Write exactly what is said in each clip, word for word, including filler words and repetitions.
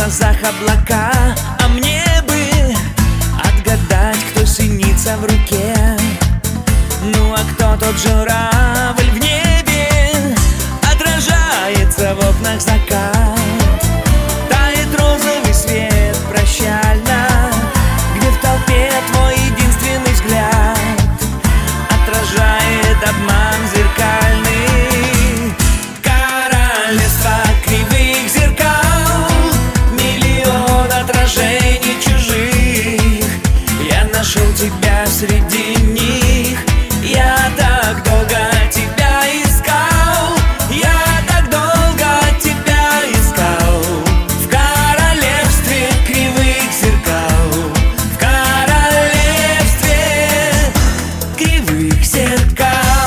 глазах облака, а мне бы отгадать, кто синица в руке. Ну а кто тот журавль в небе, отражается в окнах закат. Тает розовый свет прощально, где в толпе твой единственный взгляд отражает обман зеркальный. Королевство кривых зеркал, миллион отражений чужих. Я нашел тебя среди них. Я так долго тебя искал, я так долго тебя искал. В королевстве кривых зеркал, в королевстве кривых зеркал.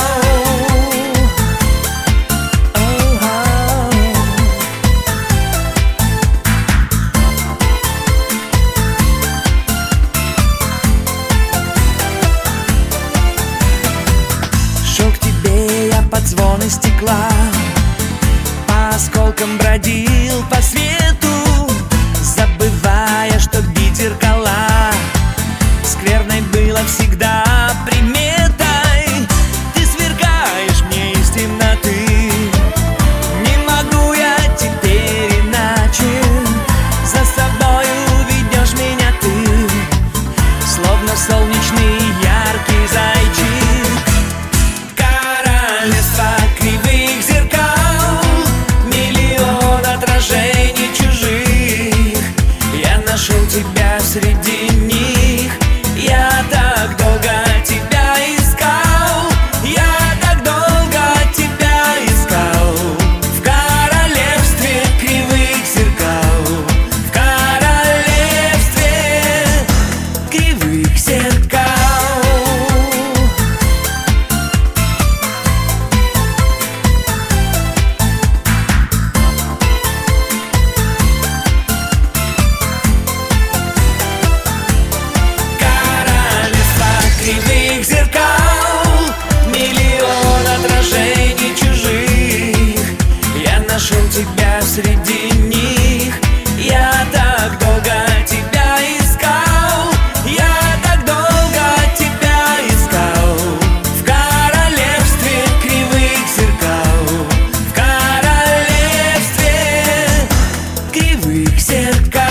Шел к тебе я под звоны стекла, по осколкам бродил по свету, забывая, что бить зеркала скверной было всегда приметой. Ты сверкаешь мне из темноты, не могу я теперь иначе. За собою ведешь меня ты, словно солнечный яркий зайчик. Королевство кривых зеркал, миллион отражений чужих. Я нашел тебя среди них. Я так долго тебя искал, я так долго тебя искал. В королевстве кривых зеркал, в королевстве кривых зеркал. Кривых зеркал, миллион отражений чужих. Я нашел тебя среди них. Я так долго тебя искал, я так долго тебя искал. В королевстве кривых зеркал, в королевстве кривых зеркал.